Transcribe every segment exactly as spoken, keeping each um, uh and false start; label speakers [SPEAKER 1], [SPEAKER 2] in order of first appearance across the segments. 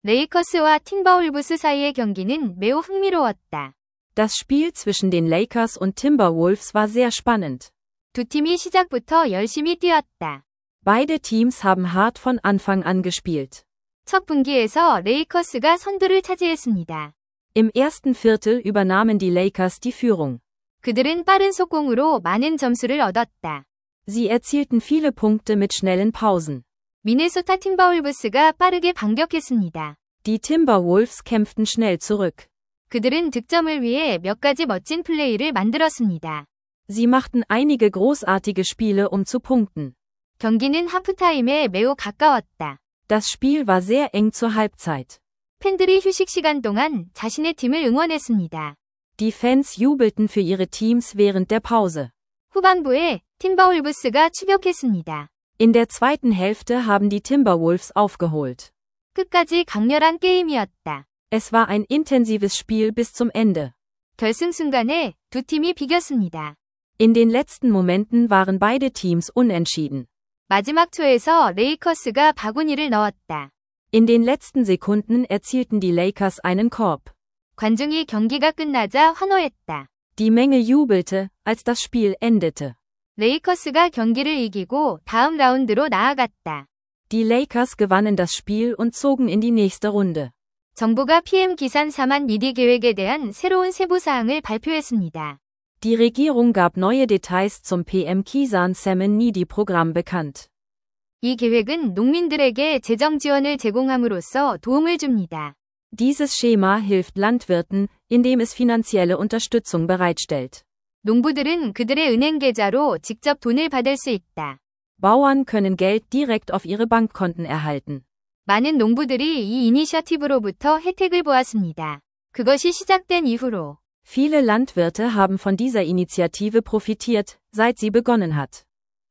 [SPEAKER 1] 레이커스와 팀버울브스 사이의 경기는 매우 흥미로웠다.
[SPEAKER 2] Das Spiel zwischen den Lakers und Timberwolves war sehr spannend.
[SPEAKER 1] 두 팀이 시작부터 열심히 뛰었다.
[SPEAKER 2] Beide Teams haben hart von Anfang an gespielt.
[SPEAKER 1] 첫 분기에서 레이커스가 선두를 차지했습니다.
[SPEAKER 2] Im ersten Viertel übernahmen die Lakers die Führung.
[SPEAKER 1] 그들은 빠른 속공으로 많은 점수를 얻었다.
[SPEAKER 2] Sie erzielten viele Punkte mit schnellen Pausen.
[SPEAKER 1] 미네소타 팀버울브스가 빠르게 반격했습니다.
[SPEAKER 2] Die Timberwolves kämpften schnell zurück.
[SPEAKER 1] 그들은 득점을 위해 몇 가지 멋진 플레이를 만들었습니다.
[SPEAKER 2] Sie machten einige großartige Spiele, um zu punkten.
[SPEAKER 1] 경기는 하프타임에 매우 가까웠다.
[SPEAKER 2] Das Spiel war sehr eng zur Halbzeit.
[SPEAKER 1] 팬들이 휴식 시간 동안 자신의 팀을 응원했습니다.
[SPEAKER 2] Die Fans jubelten für ihre Teams während der Pause.
[SPEAKER 1] 후반부에 팀버울브스가 추격했습니다.
[SPEAKER 2] In der zweiten Hälfte haben die Timberwolves aufgeholt.
[SPEAKER 1] 끝까지 강렬한 게임이었다.
[SPEAKER 2] Es war ein intensives Spiel bis zum Ende.
[SPEAKER 1] 결승 순간에 두 팀이 비겼습니다.
[SPEAKER 2] In den letzten Momenten waren beide Teams unentschieden.
[SPEAKER 1] 마지막 초에서 레이커스가 바구니를 넣었다.
[SPEAKER 2] In den letzten Sekunden erzielten die Lakers einen Korb.
[SPEAKER 1] 관중이 경기가 끝나자 환호했다.
[SPEAKER 2] Die Menge jubelte, als das Spiel endete.
[SPEAKER 1] 레이커스가 경기를 이기고 다음 라운드로 나아갔다.
[SPEAKER 2] Die Lakers gewannen das Spiel und zogen in die nächste Runde.
[SPEAKER 1] 정부가 피엠 기산 사만 미디 계획에 대한 새로운 세부 사항을 발표했습니다.
[SPEAKER 2] Die Regierung gab neue Details zum P M Kisan Saman Nidhi Programm bekannt.
[SPEAKER 1] 이 계획은 농민들에게 재정 지원을 제공함으로써 도움을 줍니다.
[SPEAKER 2] Dieses Schema hilft Landwirten, indem es finanzielle Unterstützung bereitstellt.
[SPEAKER 1] 농부들은 그들의 은행 계좌로 직접 돈을 받을 수 있다.
[SPEAKER 2] Bauern können Geld direkt auf ihre Bankkonten erhalten.
[SPEAKER 1] 많은 농부들이 이 이니셔티브로부터 혜택을 보았습니다. 그것이 시작된 이후로
[SPEAKER 2] Viele Landwirte haben von dieser Initiative profitiert, seit sie begonnen hat.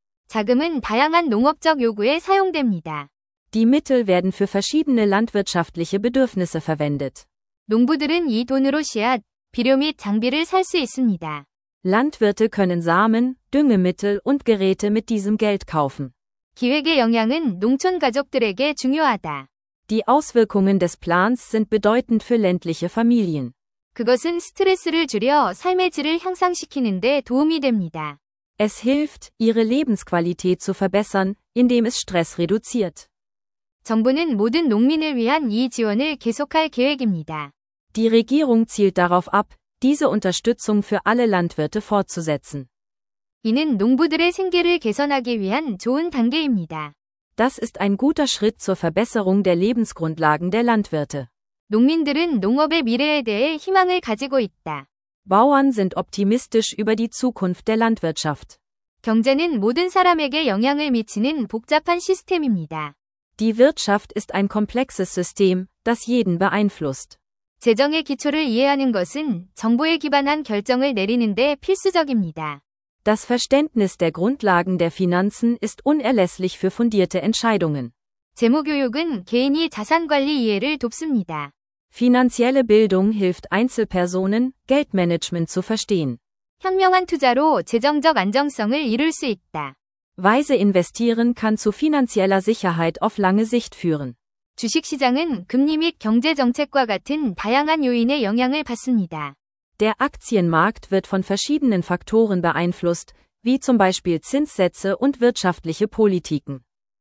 [SPEAKER 1] 자금은 다양한 농업적 요구에 사용됩니다.
[SPEAKER 2] Die Mittel werden für verschiedene landwirtschaftliche Bedürfnisse verwendet.
[SPEAKER 1] 농부들은 이 돈으로 씨앗, 비료 및 장비를 살 수 있습니다.
[SPEAKER 2] Landwirte können Samen, Düngemittel und Geräte mit diesem Geld kaufen.
[SPEAKER 1] 기획의 영향은 농촌 가족들에게 중요하다.
[SPEAKER 2] Die Auswirkungen des Plans sind bedeutend für ländliche Familien.
[SPEAKER 1] 그것은 스트레스를 줄여 삶의 질을 향상시키는 데 도움이 됩니다.
[SPEAKER 2] Es hilft, ihre Lebensqualität zu verbessern, indem es Stress reduziert.
[SPEAKER 1] 정부는 모든 농민을 위한 이 지원을 계속할 계획입니다.
[SPEAKER 2] Die Regierung zielt darauf ab, diese Unterstützung für alle Landwirte fortzusetzen.
[SPEAKER 1] 이는 농부들의 생계를 개선하기 위한 좋은 단계입니다.
[SPEAKER 2] Das ist ein guter Schritt zur Verbesserung der Lebensgrundlagen der Landwirte.
[SPEAKER 1] 농민들은 농업의 미래에 대해 희망을 가지고 있다.
[SPEAKER 2] Bauern sind optimistisch über die Zukunft der Landwirtschaft.
[SPEAKER 1] 경제는 모든 사람에게 영향을 미치는 복잡한 시스템입니다.
[SPEAKER 2] Die Wirtschaft ist ein komplexes System, das jeden beeinflusst.
[SPEAKER 1] 재정의 기초를 이해하는 것은 정보에 기반한 결정을 내리는 데 필수적입니다.
[SPEAKER 2] Das Verständnis der Grundlagen der Finanzen ist unerlässlich für fundierte Entscheidungen.
[SPEAKER 1] 재무교육은 개인이 자산관리 이해를 돕습니다.
[SPEAKER 2] Finanzielle Bildung hilft Einzelpersonen, Geldmanagement zu verstehen.
[SPEAKER 1] 현명한 투자로 재정적 안정성을 이룰 수 있다.
[SPEAKER 2] Weise investieren kann zu finanzieller Sicherheit auf lange Sicht führen.
[SPEAKER 1] 주식시장은 금리 및 경제정책과 같은 다양한 요인의 영향을 받습니다.
[SPEAKER 2] Der Aktienmarkt wird von verschiedenen Faktoren beeinflusst, wie zum Beispiel Zinssätze und wirtschaftliche Politiken.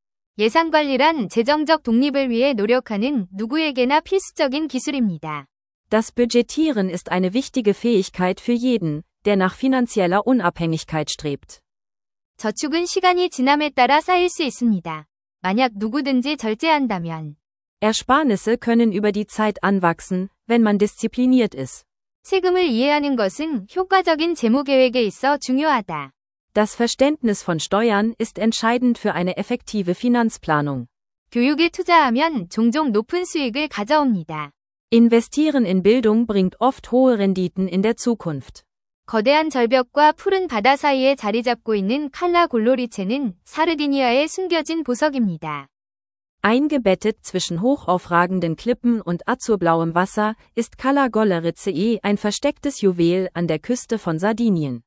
[SPEAKER 1] 예산관리란 재정적 독립을 위해 노력하는 누구에게나 필수적인 기술입니다.
[SPEAKER 2] Das Budgetieren ist eine wichtige Fähigkeit für jeden, der nach finanzieller Unabhängigkeit strebt.
[SPEAKER 1] 저축은 시간이 지남에 따라 쌓일 수 있습니다. 만약 누구든지 절제한다면.
[SPEAKER 2] Ersparnisse können über die Zeit anwachsen, wenn man diszipliniert ist.
[SPEAKER 1] 세금을 이해하는 것은 효과적인 재무계획에 있어 중요하다.
[SPEAKER 2] Das Verständnis von Steuern ist entscheidend für eine effektive Finanzplanung.
[SPEAKER 1] 교육에 투자하면 종종 높은 수익을 가져옵니다.
[SPEAKER 2] Investieren in Bildung bringt oft hohe Renditen in der Zukunft.
[SPEAKER 1] 거대한 절벽과 푸른 바다 사이에 자리 잡고 있는 칼라 골로리체는 사르디니아의 숨겨진 보석입니다.
[SPEAKER 2] Eingebettet zwischen hochaufragenden Klippen und azurblauem Wasser ist Cala Gollerice ein verstecktes Juwel an der Küste von Sardinien.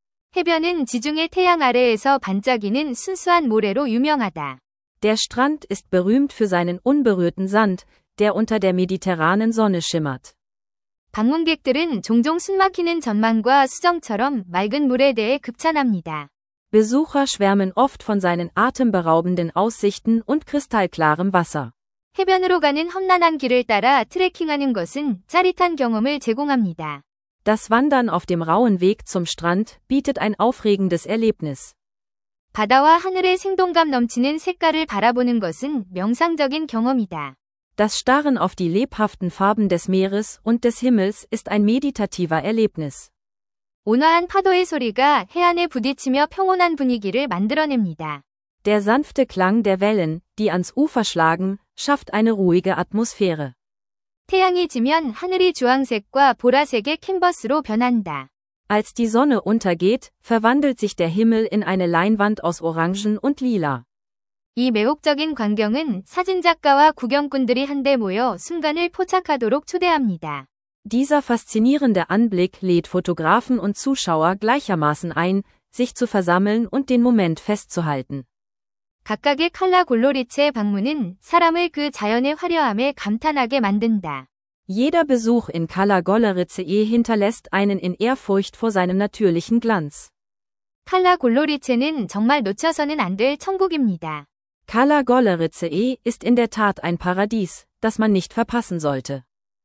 [SPEAKER 1] 해변은 지중해 태양 아래에서 반짝이는 순수한 모래로 유명하다.
[SPEAKER 2] Der Strand ist berühmt für seinen unberührten Sand, der unter der mediterranen Sonne schimmert.
[SPEAKER 1] 방문객들은 종종 숨막히는 전망과 수정처럼 맑은 물에 대해 극찬합니다.
[SPEAKER 2] Besucher schwärmen oft von seinen atemberaubenden Aussichten und kristallklarem Wasser.
[SPEAKER 1] 해변으로 가는 험난한 길을 따라 트레킹하는 것은 짜릿한 경험을 제공합니다.
[SPEAKER 2] Das Wandern auf dem rauen Weg zum Strand bietet ein aufregendes Erlebnis.
[SPEAKER 1] 바다와 하늘의 생동감 넘치는 색깔을 바라보는 것은 명상적인 경험이다.
[SPEAKER 2] Das Starren auf die lebhaften Farben des Meeres und des Himmels ist ein meditativer Erlebnis.
[SPEAKER 1] 온화한 파도의 소리가 해안에 부딪히며 평온한 분위기를 만들어냅니다.
[SPEAKER 2] Der sanfte Klang der Wellen, die ans Ufer schlagen, schafft eine ruhige Atmosphäre.
[SPEAKER 1] 태양이 지면 하늘이 주황색과 보라색의 캔버스로 변한다.
[SPEAKER 2] Als die Sonne untergeht, verwandelt sich der Himmel in eine Leinwand aus Orangen und Lila.
[SPEAKER 1] 이 매혹적인 광경은 사진작가와 구경꾼들이 한데 모여 순간을 포착하도록 초대합니다.
[SPEAKER 2] Dieser faszinierende Anblick lädt Fotografen und Zuschauer gleichermaßen ein, sich zu versammeln und den Moment festzuhalten.
[SPEAKER 1] 각각의 칼라 골로리체의 방문은 사람을 그 자연의 화려함에 감탄하게 만든다.
[SPEAKER 2] Jeder Besuch in Cala Golerițe hinterlässt einen in Ehrfurcht vor seinem natürlichen Glanz.
[SPEAKER 1] 칼라 골로리체는 정말 놓쳐서는 안 될 천국입니다.
[SPEAKER 2] Cala Golerițe ist in der Tat ein Paradies, das man nicht verpassen sollte.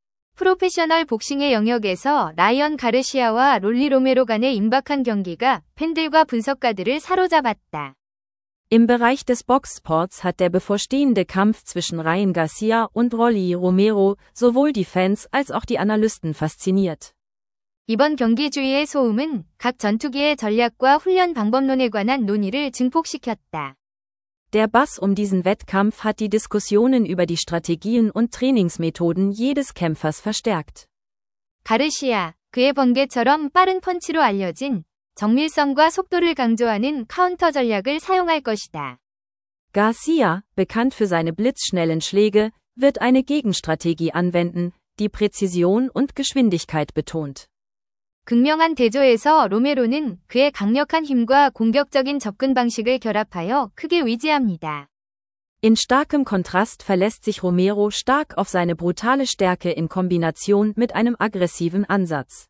[SPEAKER 1] 프로페셔널 복싱의 영역에서 라이언 가르시아와 롤리 로메로 간의 임박한 경기가 팬들과 분석가들을 사로잡았다.
[SPEAKER 2] Im Bereich des Boxsports hat der bevorstehende Kampf zwischen Ryan Garcia und Rolly Romero sowohl die Fans als auch die Analysten fasziniert.
[SPEAKER 1] 이번 경기 주위의 소음은 각 전투기의 전략과 훈련 방법론에 관한 논의를 증폭시켰다.
[SPEAKER 2] Der Bass um diesen Wettkampf hat die Diskussionen über die Strategien und Trainingsmethoden jedes Kämpfers verstärkt.
[SPEAKER 1] 가르시아, 그의 번개처럼 빠른 펀치로 알려진 정밀성과 속도를 강조하는 카운터 전략을 사용할 것이다.
[SPEAKER 2] Garcia, bekannt für seine blitzschnellen Schläge, wird eine Gegenstrategie anwenden, die Präzision und Geschwindigkeit betont.
[SPEAKER 1] 극명한 대조에서 로메로는 그의 강력한 힘과 공격적인 접근 방식을 결합하여 크게 위지합니다.
[SPEAKER 2] In starkem Kontrast verlässt sich Romero stark auf seine brutale Stärke in Kombination mit einem aggressiven Ansatz.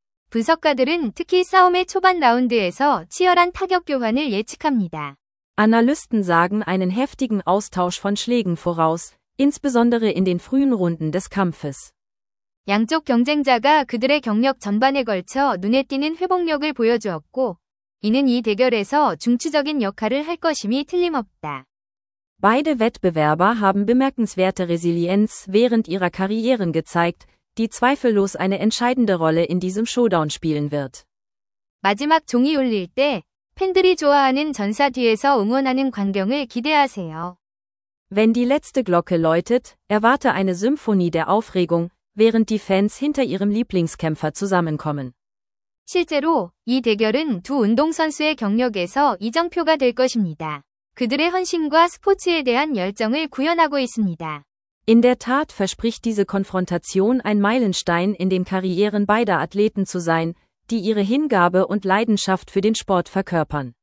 [SPEAKER 1] 분석가들은 특히 싸움의 초반 라운드에서 치열한 타격 교환을 예측합니다.
[SPEAKER 2] Analysten sagen einen heftigen Austausch von Schlägen voraus, insbesondere in den frühen Runden des Kampfes.
[SPEAKER 1] 양쪽 경쟁자가 그들의 경력 전반에 걸쳐 눈에 띄는 회복력을 보여주었고, 이는 이 대결에서 중추적인 역할을 할 것임이 틀림없다.
[SPEAKER 2] Beide Wettbewerber haben bemerkenswerte Resilienz während ihrer Karrieren gezeigt, die zweifellos eine entscheidende Rolle in diesem Showdown spielen wird.
[SPEAKER 1] 마지막 종이 울릴 때 팬들이 좋아하는 전사 뒤에서 응원하는 광경을 기대하세요.
[SPEAKER 2] Wenn die letzte Glocke läutet, erwarte eine Symphonie der Aufregung, während die Fans hinter ihrem Lieblingskämpfer zusammenkommen.
[SPEAKER 1] 실제로 이 대결은 두 운동선수의 경력에서 이정표가 될 것입니다. 그들의 헌신과 스포츠에 대한 열정을 구현하고 있습니다.
[SPEAKER 2] In der Tat verspricht diese Konfrontation ein Meilenstein in den Karrieren beider Athleten zu sein, die ihre Hingabe und Leidenschaft für den Sport verkörpern.